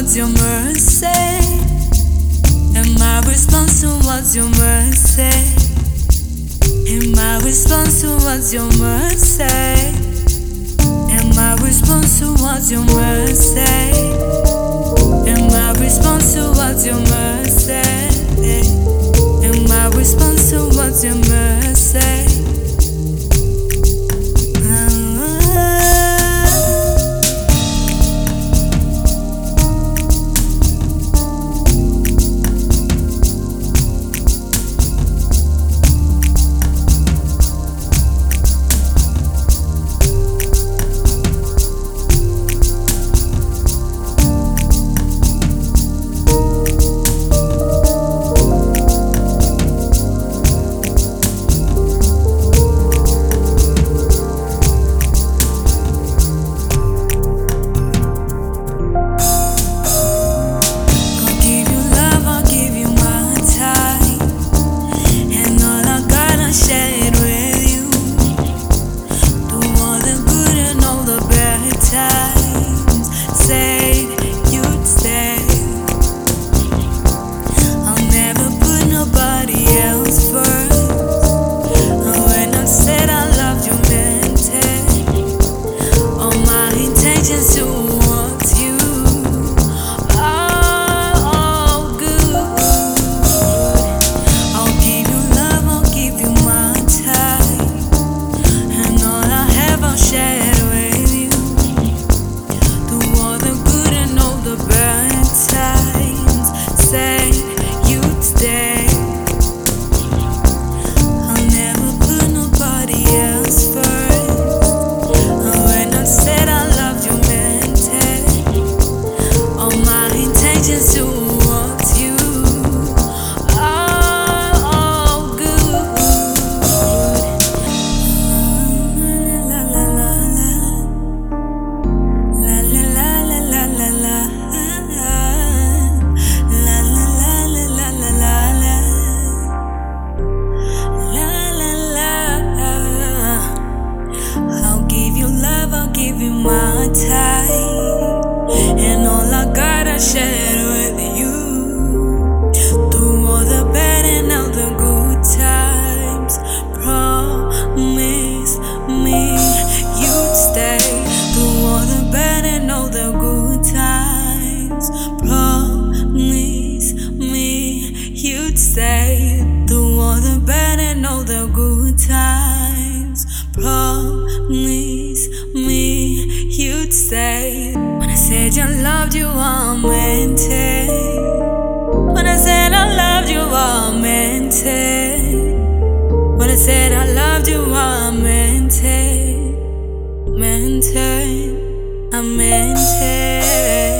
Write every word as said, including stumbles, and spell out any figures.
towards your mercy? And my response towards your mercy? And my response towards your mercy? And my response towards your mercy? And my response towards your mercy? And my response towards your mercy? My time and all I gotta share with you, through all the bad and all the good times. Promise me you'd stay through all the bad and all the good times. Promise me you'd stay through all the bad and all the good times. Promise me you'd stay. When I said you loved you, I meant it. When I said I loved you, I meant it. When I said I loved you, I meant it. Meant it. I meant it.